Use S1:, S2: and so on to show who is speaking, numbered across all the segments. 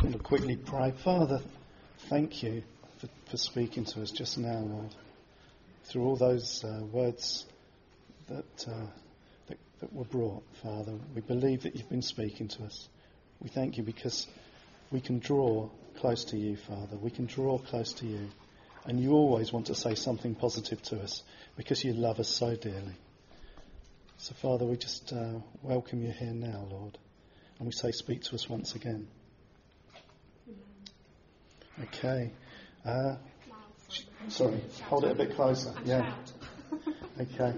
S1: want to quickly pray. Father, thank you for speaking to us just now, Lord. Through all those words that were brought, Father, we believe that you've been speaking to us. We thank you because we can draw close to you, Father. We can draw close to you. And you always want to say something positive to us because you love us so dearly. So, Father, we just welcome you here now, Lord. And we say, speak to us once again. Okay. Sorry, hold it a bit closer. Yeah. Okay.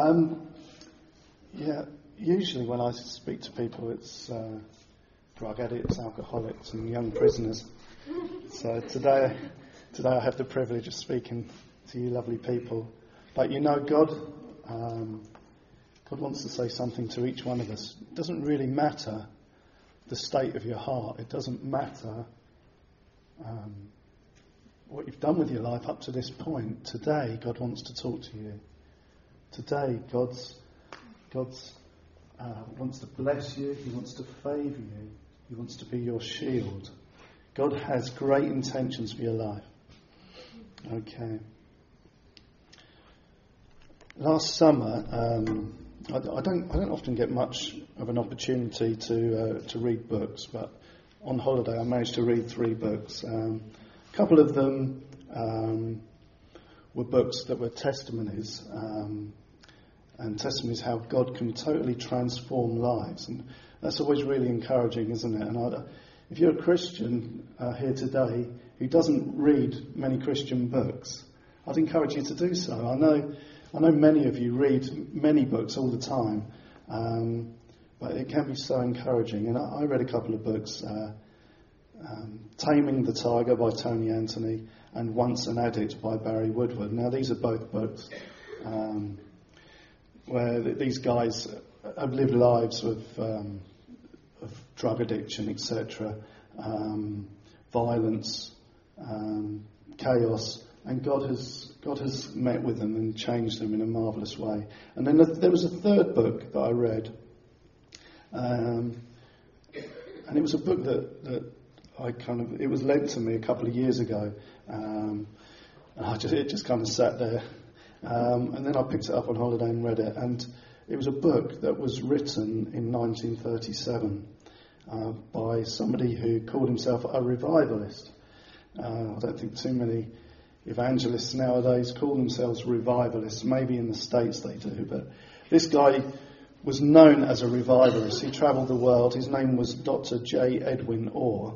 S1: Usually when I speak to people, it's drug addicts, alcoholics and young prisoners. So today I have the privilege of speaking to you lovely people. But you know, God wants to say something to each one of us. It doesn't really matter the state of your heart. It doesn't matter what you've done with your life up to this point. Today, God wants to talk to you. Today, God wants to bless you. He wants to favour you. He wants to be your shield. God has great intentions for your life. Okay. Last summer, I don't often get much of an opportunity to read books, but on holiday I managed to read 3 books. A couple of them were books that were testimonies, and testimonies how God can totally transform lives, and that's always really encouraging, isn't it? And if you're a Christian here today who doesn't read many Christian books, I'd encourage you to do so. I know many of you read many books all the time, but it can be so encouraging. And I read a couple of books, Taming the Tiger by Tony Anthony and Once an Addict by Barry Woodward. Now these are both books where these guys have lived lives of drug addiction, etc., violence, chaos, and God has met with them and changed them in a marvellous way. And then there was a third book that I read, and it was a book that it was lent to me a couple of years ago, and it just kind of sat there, and then I picked it up on holiday and read it, and it was a book that was written in 1937 by somebody who called himself a revivalist. I don't think too many evangelists nowadays call themselves revivalists. Maybe in the States they do, but this guy was known as a revivalist. He travelled the world. His name was Dr. J. Edwin Orr.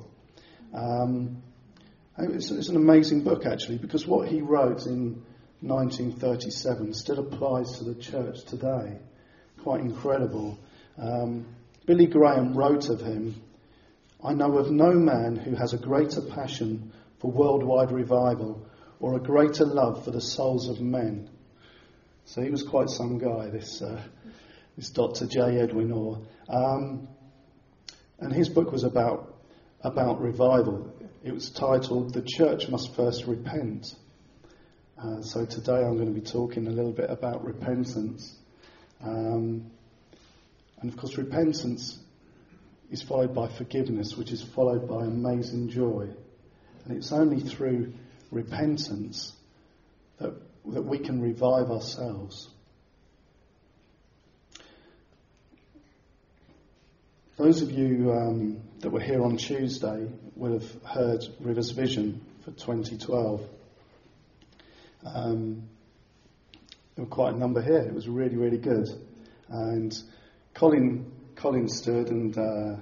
S1: It's an amazing book, actually, because what he wrote in 1937 still applies to the church today. Quite incredible. Billy Graham wrote of him, "I know of no man who has a greater passion for worldwide revival or a greater love for the souls of men." So he was quite some guy, this Dr. J. Edwin Orr. And his book was about revival. It was titled "The Church Must First Repent." So today I'm going to be talking a little bit about repentance. And of course repentance is followed by forgiveness, which is followed by amazing joy. And it's only through repentance that we can revive ourselves. Those of you that were here on Tuesday will have heard River's Vision for 2012. There were quite a number here. It was really, really good. And Colin stood and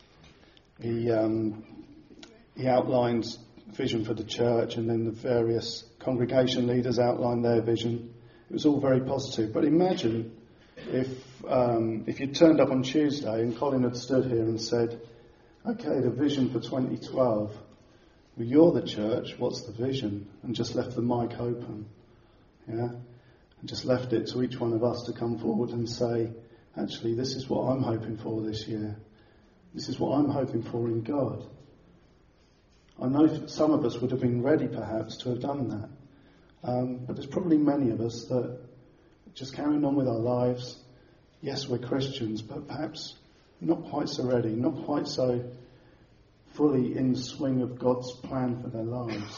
S1: he outlined vision for the church, and then the various congregation leaders outlined their vision. It was all very positive. But imagine if you turned up on Tuesday and Colin had stood here and said, "Okay, the vision for 2012. Well, you're the church. What's the vision?" And just left the mic open, and just left it to each one of us to come forward and say, "Actually, this is what I'm hoping for this year. This is what I'm hoping for in God." I know some of us would have been ready perhaps to have done that. But there's probably many of us that just carrying on with our lives. Yes, we're Christians, but perhaps not quite so ready, not quite so fully in the swing of God's plan for their lives.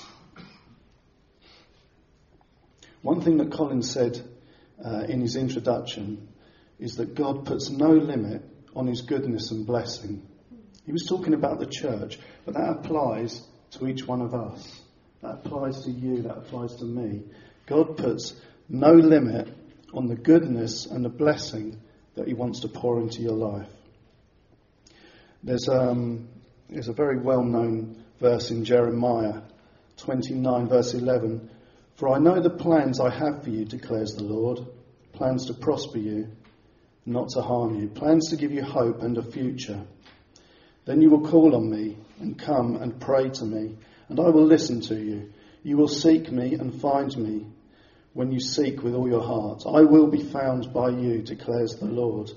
S1: One thing that Colin said in his introduction is that God puts no limit on his goodness and blessing. He was talking about the church, but that applies to each one of us. That applies to you, that applies to me. God puts no limit on the goodness and the blessing that he wants to pour into your life. There's a very well-known verse in Jeremiah 29, verse 11. For I know the plans I have for you, declares the Lord, plans to prosper you, not to harm you, plans to give you hope and a future. Then you will call on me and come and pray to me, and I will listen to you. You will seek me and find me when you seek with all your heart. I will be found by you, declares the Lord.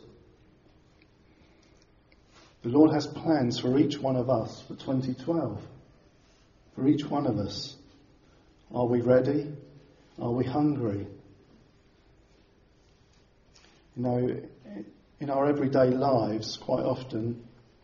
S1: The Lord has plans for each one of us for 2012. For each one of us. Are we ready? Are we hungry? You know, in our everyday lives, quite often,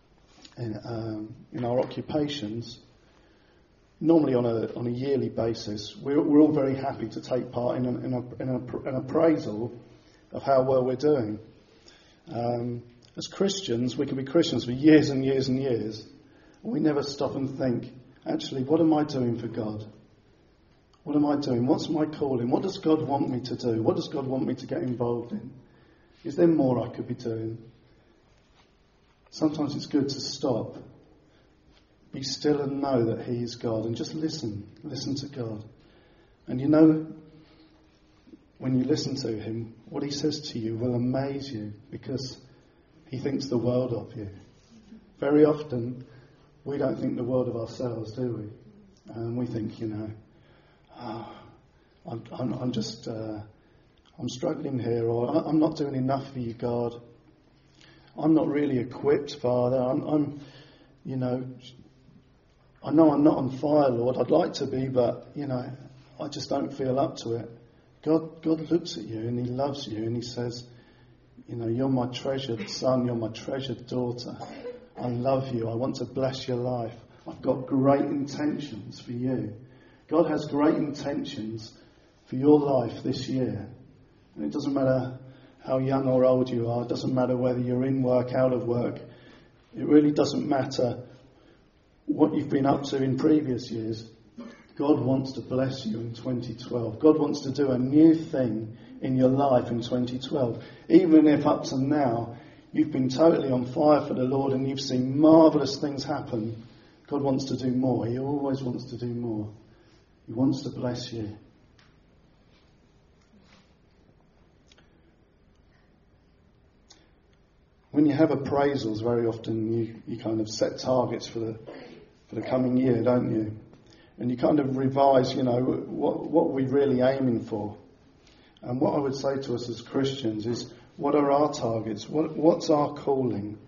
S1: in our occupations, normally on a yearly basis, we're all very happy to take part in an appraisal of how well we're doing. As Christians, we can be Christians for years and years and years, and we never stop and think, actually, what am I doing for God? What am I doing? What's my calling? What does God want me to do? What does God want me to get involved in? Is there more I could be doing? Sometimes it's good to stop, be still and know that he is God, and just listen to God. And you know, when you listen to him, what he says to you will amaze you, because he thinks the world of you. Very often, we don't think the world of ourselves, do we? And we think, you know, I'm struggling here, or I'm not doing enough for you, God. I'm not really equipped, Father. You know, I know I'm not on fire, Lord. I'd like to be, but, you know, I just don't feel up to it. God looks at you and he loves you and he says, you know, you're my treasured son, you're my treasured daughter. I love you. I want to bless your life. I've got great intentions for you. God has great intentions for your life this year. And it doesn't matter how young or old you are. It doesn't matter whether you're in work, out of work. It really doesn't matter what you've been up to in previous years. God wants to bless you in 2012. God wants to do a new thing in your life in 2012. Even if up to now you've been totally on fire for the Lord and you've seen marvellous things happen, God wants to do more. He always wants to do more. He wants to bless you. When you have appraisals, very often you kind of set targets for the coming year, don't you? And you kind of revise, you know, what we're really aiming for. And what I would say to us as Christians is, what are our targets? What's our calling?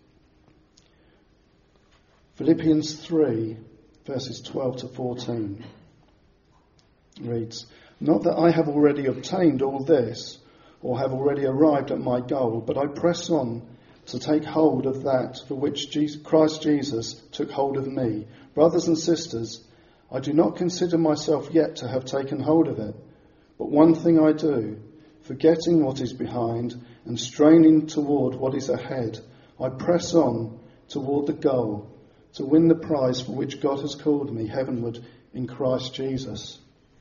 S1: Philippians 3, verses 12 to 14 reads, Not that I have already obtained all this, or have already arrived at my goal, but I press on to take hold of that for which Christ Jesus took hold of me. Brothers and sisters, I do not consider myself yet to have taken hold of it, but one thing I do, forgetting what is behind and straining toward what is ahead, I press on toward the goal, to win the prize for which God has called me heavenward in Christ Jesus.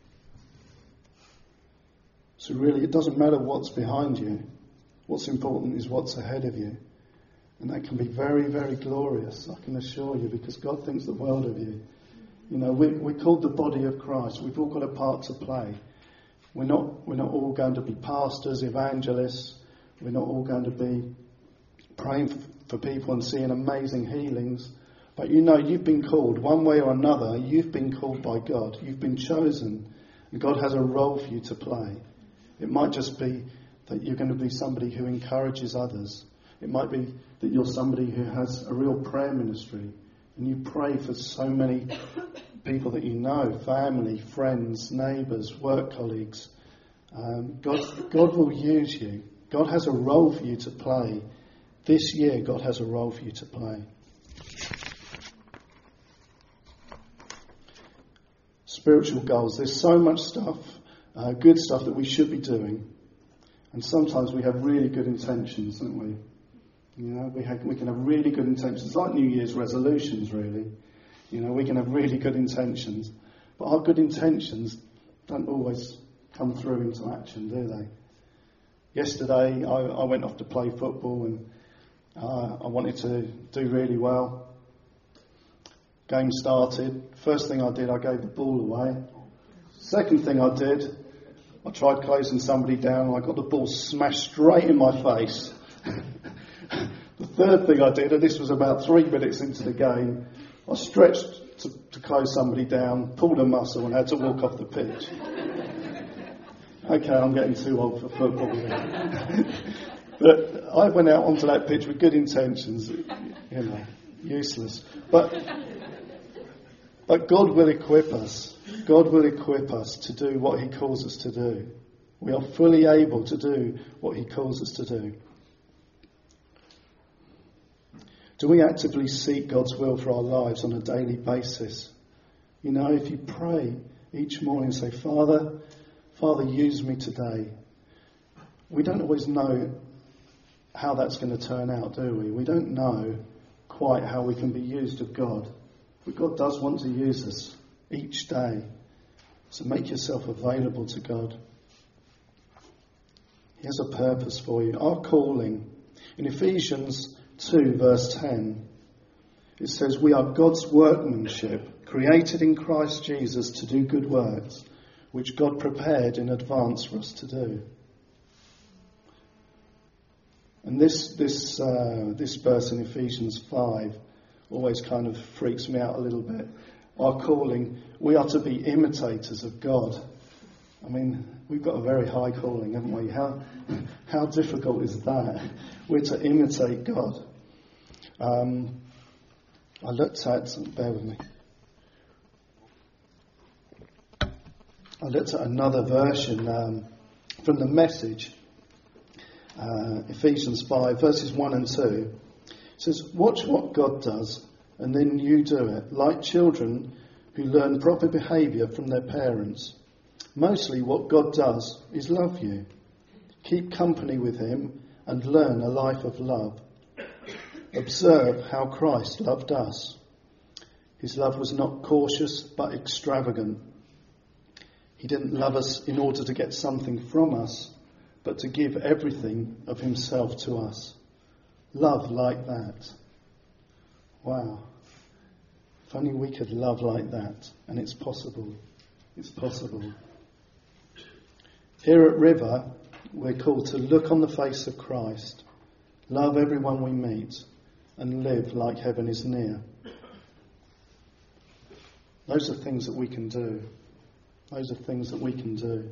S1: So really, it doesn't matter what's behind you. What's important is what's ahead of you. And that can be very, very glorious, I can assure you, because God thinks the world of you. You know, we're called the body of Christ. We've all got a part to play. We're not all going to be pastors, evangelists. We're not all going to be praying for people and seeing amazing healings. But you know, you've been called one way or another. You've been called by God. You've been chosen. And God has a role for you to play. It might just be that you're going to be somebody who encourages others. It might be that you're somebody who has a real prayer ministry and you pray for so many people that you know, family, friends, neighbours, work colleagues. God will use you. God has a role for you to play. This year, God has a role for you to play. spiritual goals. There's so much stuff, good stuff that we should be doing. And sometimes we have really good intentions, don't we? You know, we can have really good intentions. It's like New Year's resolutions, really. You know, we can have really good intentions. But our good intentions don't always come through into action, do they? Yesterday, I went off to play football and I wanted to do really well. Game started. First thing I did, I gave the ball away. Second thing I did, I tried closing somebody down and I got the ball smashed straight in my face. The third thing I did, and this was about 3 minutes into the game, I stretched to close somebody down, pulled a muscle and had to walk off the pitch. Okay, I'm getting too old for football. But I went out onto that pitch with good intentions, you know, useless. But God will equip us. God will equip us to do what He calls us to do. We are fully able to do what He calls us to do. Do we actively seek God's will for our lives on a daily basis? You know, if you pray each morning and say, Father, use me today. We don't always know how that's going to turn out, do we? We don't know quite how we can be used of God. But God does want to use us each day. So make yourself available to God. He has a purpose for you. Our calling. In Ephesians 2 verse 10, it says, we are God's workmanship, created in Christ Jesus to do good works, which God prepared in advance for us to do. And this verse in Ephesians 5 always kind of freaks me out a little bit. Our calling, we are to be imitators of God. I mean, we've got a very high calling, haven't we? How difficult is that? We're to imitate God. I looked at, bear with me. I looked at another version from the Message, Ephesians 5, verses 1 and 2. It says, watch what God does, and then you do it, like children who learn proper behaviour from their parents. Mostly what God does is love you. Keep company with Him and learn a life of love. Observe how Christ loved us. His love was not cautious but extravagant. He didn't love us in order to get something from us, but to give everything of Himself to us. Love like that. Wow. If only we could love like that. And it's possible. It's possible. Here at River, we're called to look on the face of Christ, love everyone we meet, and live like heaven is near. Those are things that we can do. Those are things that we can do.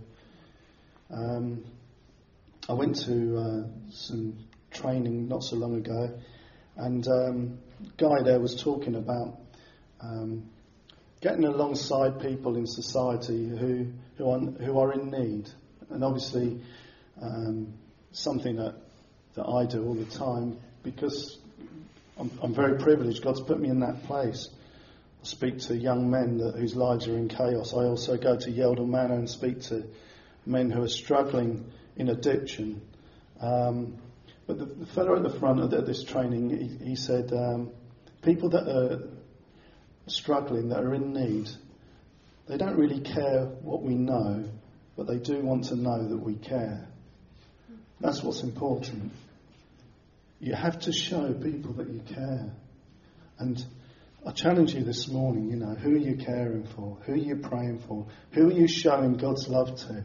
S1: I went to some training not so long ago, and Guy there was talking about getting alongside people in society who are in need, and obviously something that I do all the time because I'm very privileged. God's put me in that place. I speak to young men whose lives are in chaos. I also go to Yeldon Manor and speak to men who are struggling in addiction. But the fellow at the front of this training, he said, people that are struggling, that are in need, they don't really care what we know, but they do want to know that we care. That's what's important. You have to show people that you care. And I challenge you this morning, who are you caring for? Who are you praying for? Who are you showing God's love to?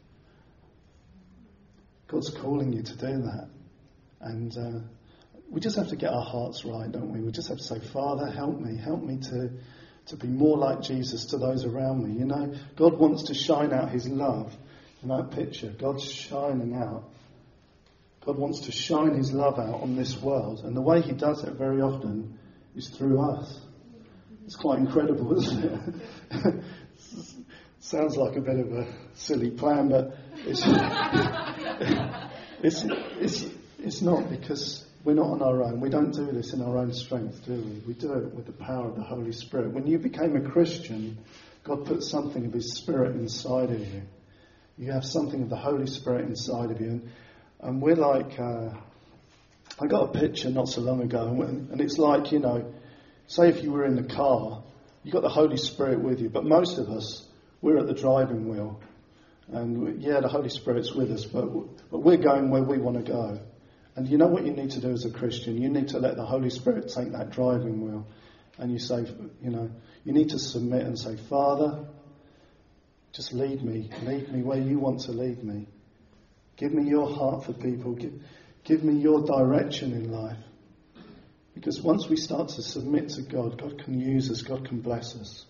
S1: God's calling you to do that. And we just have to get our hearts right, don't we? We just have to say, Father, help me to be more like Jesus to those around me. God wants to shine out His love. In that picture, God's shining out. God wants to shine His love out on this world. And the way He does it very often is through us. It's quite incredible, isn't it? Sounds like a bit of a silly plan, but it's not, because we're not on our own. We don't do this in our own strength, do we? We do it with the power of the Holy Spirit. When you became a Christian, God put something of His Spirit inside of you. You have something of the Holy Spirit inside of you. And we're like, I got a picture not so long ago, and it's like, you know, say if you were in the car, you got the Holy Spirit with you, but most of us, we're at the driving wheel. And yeah, the Holy Spirit's with us, but we're going where we want to go. And you know what you need to do as a Christian? You need to let the Holy Spirit take that driving wheel. And you say, you know, you need to submit and say, Father, just lead me where you want to lead me. Give me your heart for people. Give me your direction in life. Because once we start to submit to God, God can use us, God can bless us.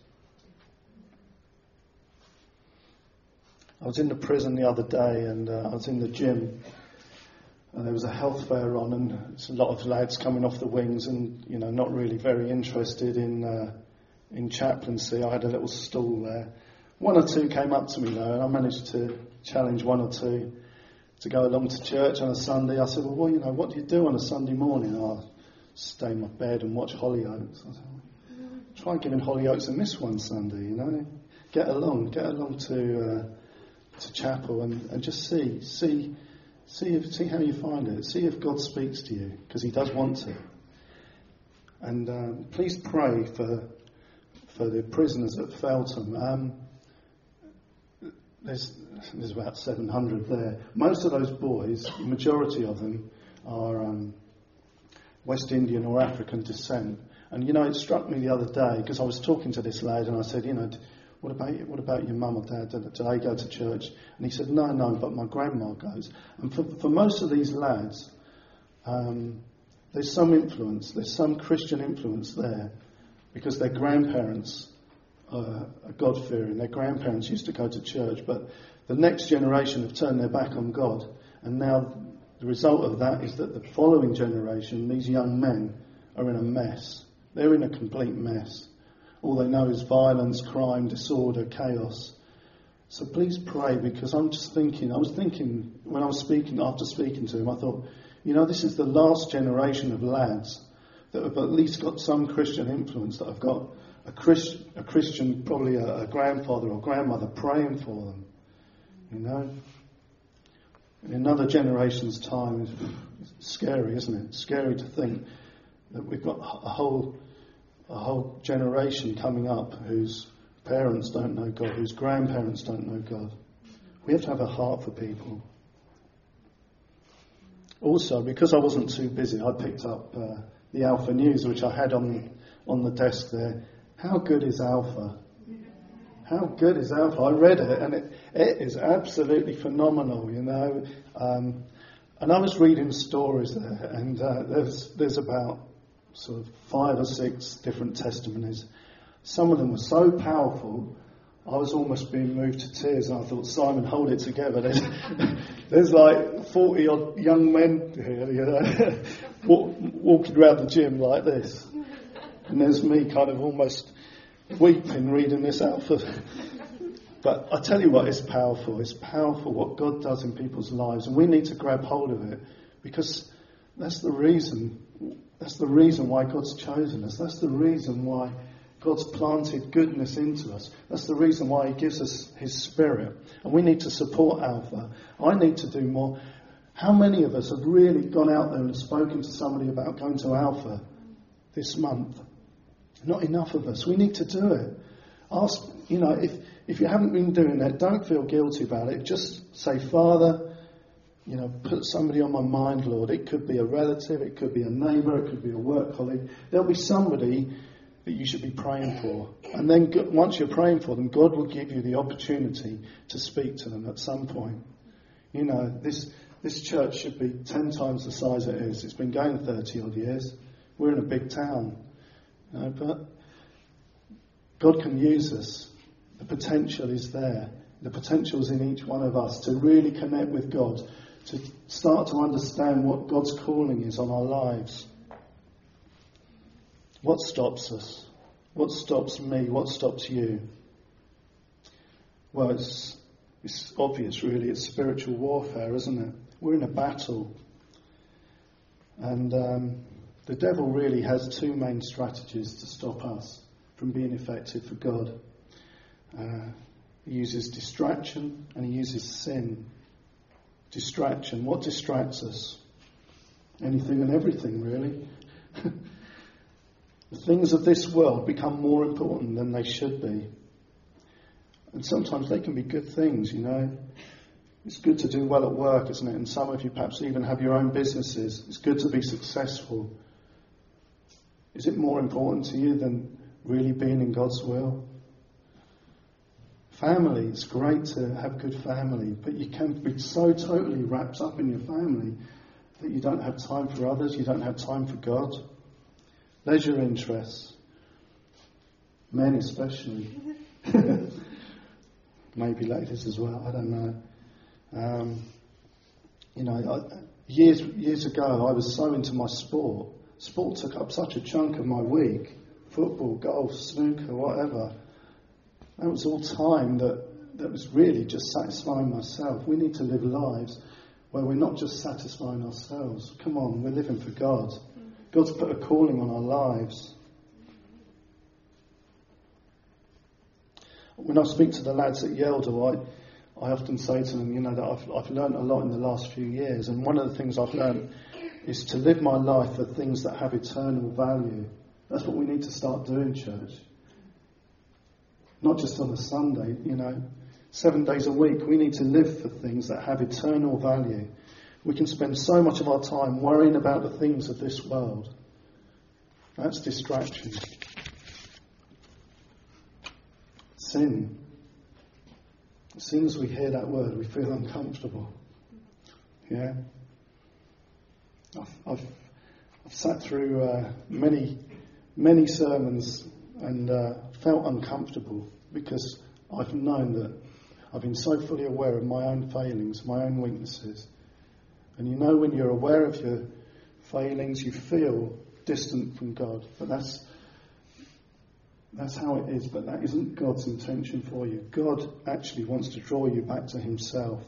S1: I was in the prison the other day, and I was in the gym, and there was a health fair on, and there's a lot of lads coming off the wings and, you know, not really very interested in chaplaincy. I had a little stall there. One or two came up to me though, and I managed to challenge one or two to go along to church on a Sunday. I said, well, you know, what do you do on a Sunday morning? I stay in my bed and watch Hollyoaks. I said, well, try giving Hollyoaks a miss one Sunday, you know. Get along to chapel and just see how you find it. See if God speaks to you, because He does want to. And please pray for the prisoners at Feltham. There's about 700 there. Most of those boys, the majority of them, are West Indian or African descent. And you know, it struck me the other day, because I was talking to this lad and I said, you know, what about your mum or dad? Do they go to church? And he said, no, but my grandma goes. And for most of these lads, there's some influence, there's some Christian influence there, because their grandparents are God-fearing. Their grandparents used to go to church, but the next generation have turned their back on God. And now the result of that is that the following generation, these young men, are in a mess. They're in a complete mess. All they know is violence, crime, disorder, chaos. So please pray, because I was thinking when I was after speaking to him, I thought, you know, this is the last generation of lads that have at least got some Christian influence, that have got a Christian, probably a grandfather or grandmother praying for them, you know. In another generation's time, it's scary, isn't it? It's scary to think that we've got a whole generation coming up whose parents don't know God, whose grandparents don't know God. We have to have a heart for people. Also, because I wasn't too busy, I picked up the Alpha News, which I had on the desk there. How good is Alpha? How good is Alpha? I read it, and it is absolutely phenomenal, you know. And I was reading stories there, and there's about sort of 5 or 6 different testimonies. Some of them were so powerful, I was almost being moved to tears, and I thought, Simon, hold it together. There's like 40 odd young men here, you know, walking around the gym like this. And there's me kind of almost weeping reading this Alpha. But I tell you what, it's powerful. It's powerful what God does in people's lives, and we need to grab hold of it, because that's the reason why God's chosen us. That's the reason why God's planted goodness into us. That's the reason why He gives us His Spirit. And we need to support Alpha. I need to do more. How many of us have really gone out there and spoken to somebody about going to Alpha this month? Not enough of us. We need to do it. Ask, you know, if you haven't been doing that, don't feel guilty about it. Just say, Father, you know, put somebody on my mind, Lord. It could be a relative, it could be a neighbour, it could be a work colleague. There'll be somebody that you should be praying for. And then once you're praying for them, God will give you the opportunity to speak to them at some point. You know, this church should be 10 times the size it is. It's been going 30 odd years. We're in a big town. You know, but God can use us. The potential is there. The potential is in each one of us to really connect with God, to start to understand what God's calling is on our lives. What stops us? What stops me? What stops you? Well, it's obvious, really. It's spiritual warfare, isn't it? We're in a battle. And the devil really has two main strategies to stop us from being effective for God. He uses distraction and he uses sin. Distraction. What distracts us? Anything and everything, really. The things of this world become more important than they should be. And sometimes they can be good things, you know. It's good to do well at work, isn't it? And some of you perhaps even have your own businesses. It's good to be successful. Is it more important to you than really being in God's will? Family, it's great to have good family, but you can be so totally wrapped up in your family that you don't have time for others, you don't have time for God. Leisure interests, men especially, maybe ladies as well, I don't know. Years ago I was so into my sport. Sport took up such a chunk of my week. Football, golf, snooker, whatever. That was all time that was really just satisfying myself. We need to live lives where we're not just satisfying ourselves. Come on, we're living for God. God's put a calling on our lives. When I speak to the lads at Yeldo, I often say to them, that I've learned a lot in the last few years, and one of the things I've learned is to live my life for things that have eternal value. That's what we need to start doing, church. Not just on a Sunday, 7 days a week. We need to live for things that have eternal value. We can spend so much of our time worrying about the things of this world. That's distraction. Sin. As soon as we hear that word, we feel uncomfortable. Yeah? I've sat through many sermons and felt uncomfortable because I've known that I've been so fully aware of my own failings, my own weaknesses. And when you're aware of your failings, you feel distant from God. But that's how it is, but that isn't God's intention for you. God actually wants to draw you back to himself.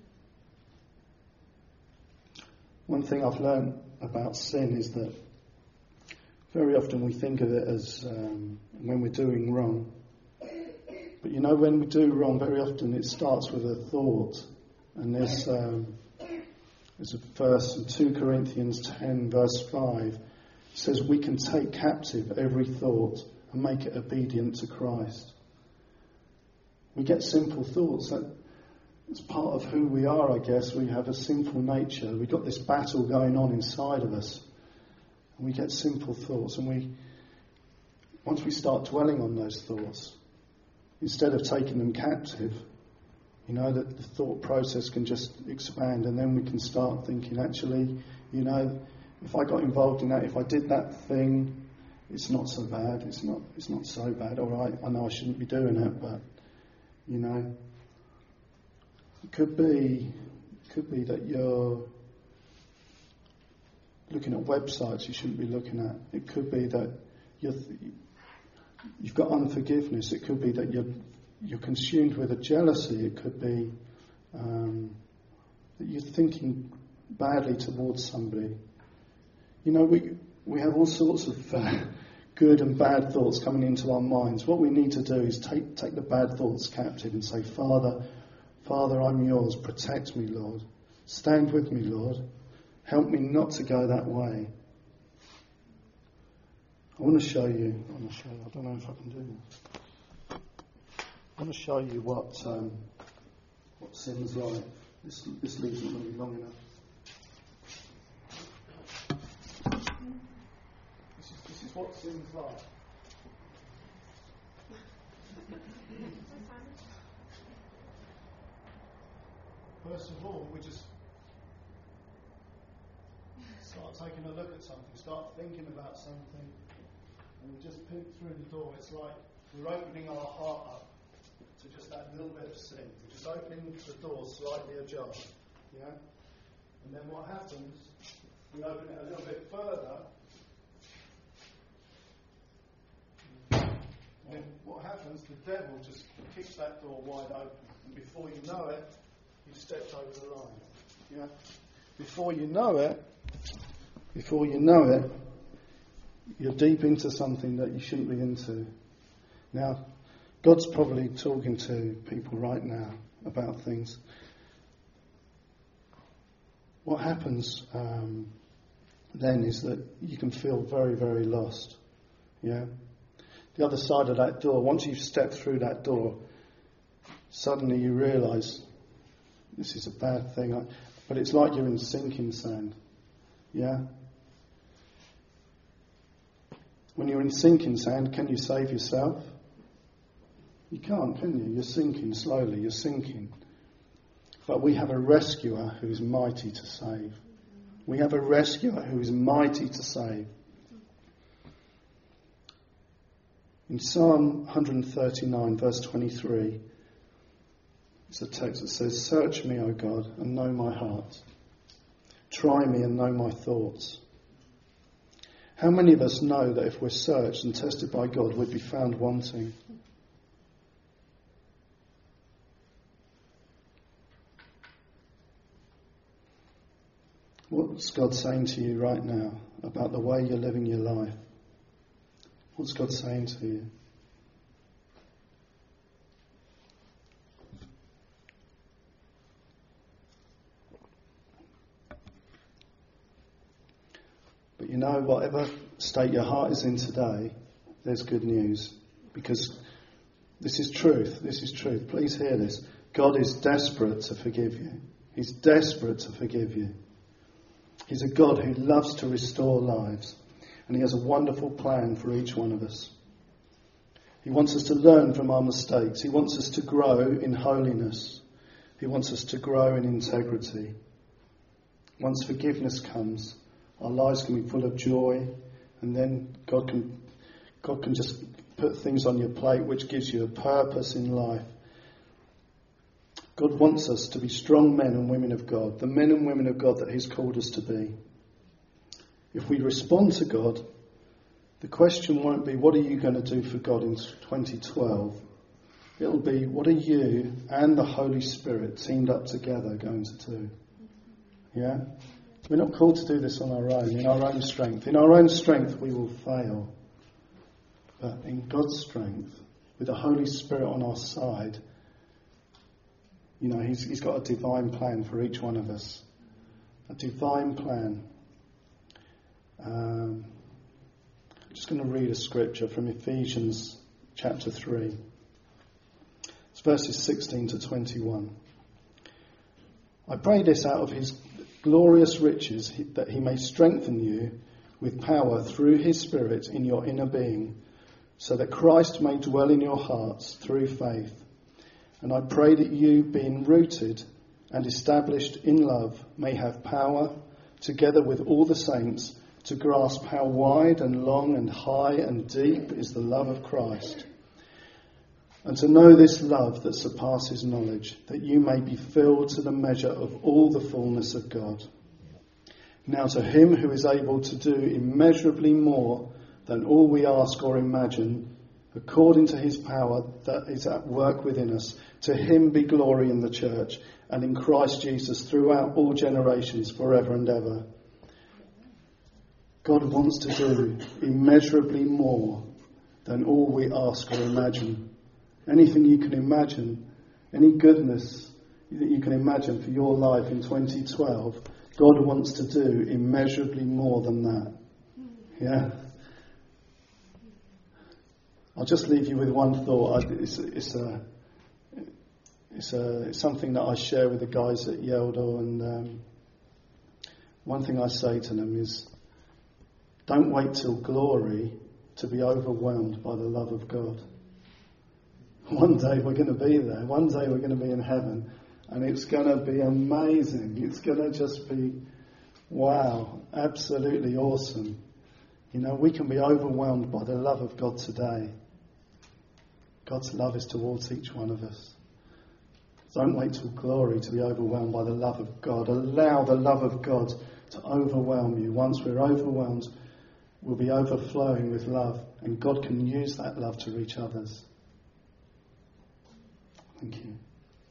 S1: One thing I've learned about sin is that very often we think of it as when we're doing wrong. But when we do wrong, very often it starts with a thought. And there's a verse in 2 Corinthians 10 verse 5. It says we can take captive every thought and make it obedient to Christ. We get sinful thoughts. It's part of who we are, I guess. We have a sinful nature. We've got this battle going on inside of us. And we get sinful thoughts. And once we start dwelling on those thoughts, instead of taking them captive, that the thought process can just expand. And then we can start thinking, actually, if I got involved in that, if I did that thing, it's not so bad. It's not so bad. All right, I know I shouldn't be doing it, but it could be that you're looking at websites you shouldn't be looking at. It could be that you've got unforgiveness. It could be that you're consumed with a jealousy. It could be that you're thinking badly towards somebody. We have all sorts of good and bad thoughts coming into our minds. What we need to do is take the bad thoughts captive and say, Father, I'm yours. Protect me, Lord. Stand with me, Lord. Help me not to go that way. I want to show you. I don't know if I can do this. I want to show you what sin's like. This leaves not going to be long enough. This is what sin's like. First of all, we just start taking a look at something, start thinking about something, and we just peek through the door. It's like we're opening our heart up to just that little bit of sin. We're just opening the door slightly ajar. Yeah? And then what happens, we open it a little bit further. And what happens, the devil just kicks that door wide open. And before you know it, you've stepped over the line. Yeah? Before you know it, Before you know it, you're deep into something that you shouldn't be into. Now, God's probably talking to people right now about things. What happens then is that you can feel very, very lost. Yeah? The other side of that door, once you've stepped through that door, suddenly you realise this is a bad thing. But it's like you're in sinking sand. Yeah? When you're in sinking sand, can you save yourself? You can't, can you? You're sinking slowly, you're sinking. But we have a rescuer who is mighty to save. We have a rescuer who is mighty to save. In Psalm 139, verse 23, it's a text that says, "Search me, O God, and know my heart. Try me and know my thoughts." How many of us know that if we're searched and tested by God, we'd be found wanting? What's God saying to you right now about the way you're living your life? What's God saying to you? But you know, whatever state your heart is in today, there's good news. Because this is truth. This is truth. Please hear this. God is desperate to forgive you. He's desperate to forgive you. He's a God who loves to restore lives. And he has a wonderful plan for each one of us. He wants us to learn from our mistakes. He wants us to grow in holiness. He wants us to grow in integrity. Once forgiveness comes, our lives can be full of joy, and then God can just put things on your plate which gives you a purpose in life. God wants us to be strong men and women of God, the men and women of God that he's called us to be. If we respond to God, the question won't be, what are you going to do for God in 2012? It'll be, what are you and the Holy Spirit teamed up together going to do? Yeah? We're not called to do this on our own, in our own strength. In our own strength we will fail. But in God's strength, with the Holy Spirit on our side, you know, he's got a divine plan for each one of us. A divine plan. I'm just going to read a scripture from Ephesians chapter 3. It's verses 16 to 21. "I pray this out of his glorious riches, that he may strengthen you with power through his Spirit in your inner being, so that Christ may dwell in your hearts through faith. And I pray that you, being rooted and established in love, may have power, together with all the saints, to grasp how wide and long and high and deep is the love of Christ, and to know this love that surpasses knowledge, that you may be filled to the measure of all the fullness of God. Now to him who is able to do immeasurably more than all we ask or imagine, according to his power that is at work within us, to him be glory in the church and in Christ Jesus throughout all generations, forever and ever." God wants to do immeasurably more than all we ask or imagine. Anything you can imagine, any goodness that you can imagine for your life in 2012, God wants to do immeasurably more than that. Yeah? I'll just leave you with one thought. It's something that I share with the guys at Yeldo, and one thing I say to them is, don't wait till glory to be overwhelmed by the love of God. One day we're going to be there. One day we're going to be in heaven. And it's going to be amazing. It's going to just be, wow, absolutely awesome. You know, we can be overwhelmed by the love of God today. God's love is towards each one of us. Don't wait till glory to be overwhelmed by the love of God. Allow the love of God to overwhelm you. Once we're overwhelmed, we'll be overflowing with love, and God can use that love to reach others. Thank you.